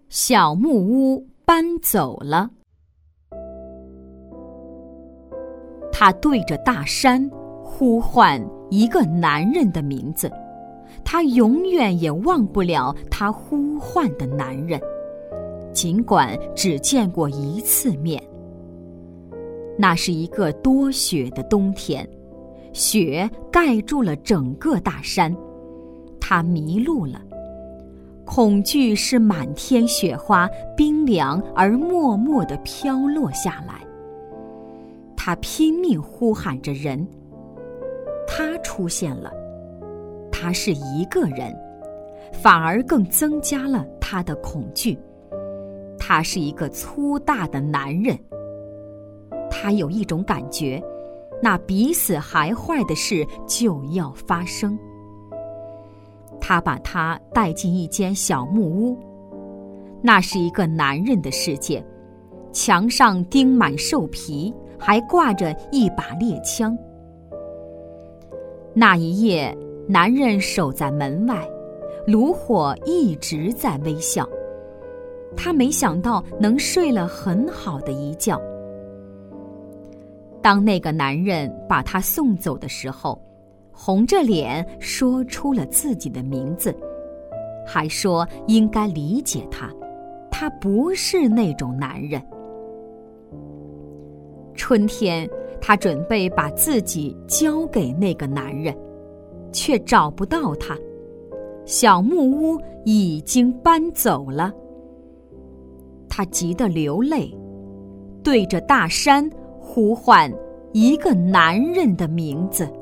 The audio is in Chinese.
小木屋搬走了。他对着大山呼唤一个男人的名字，他永远也忘不了他呼唤的男人，尽管只见过一次面。那是一个多雪的冬天，雪盖住了整个大山，他迷路了。恐惧使满天雪花冰凉而默默地飘落下来。他拼命呼喊着人，他出现了。他是一个人，反而更增加了他的恐惧。他是一个粗大的男人。他有一种感觉，那比死还坏的事就要发生。他把他带进一间小木屋，那是一个男人的世界，墙上钉满兽皮，还挂着一把猎枪。那一夜，男人守在门外，炉火一直在微笑。他没想到能睡了很好的一觉。当那个男人把他送走的时候，红着脸说出了自己的名字，还说应该理解他，他不是那种男人。春天，他准备把自己交给那个男人，却找不到他。小木屋已经搬走了。他急得流泪，对着大山呼唤一个男人的名字。